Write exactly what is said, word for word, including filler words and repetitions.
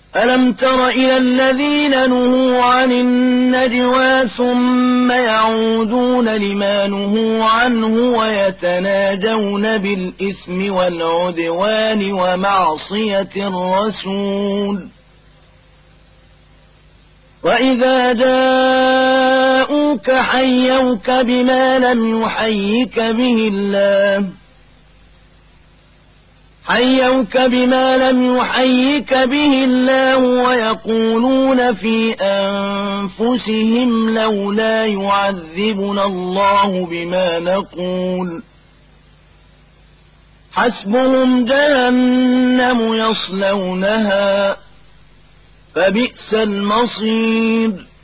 ألم تر إلى الذين نهوا عن النجوى ثم يعودون لما نهوا عنه ويتناجون بالإثم والعدوان ومعصية الرسول وإذا جاءوك حيوك بما لم يحيك به الله حيوك بما لم يحيك به الله ويقولون في أنفسهم لولا يعذبنا الله بما نقول حسبهم جهنم يصلونها فبئس المصير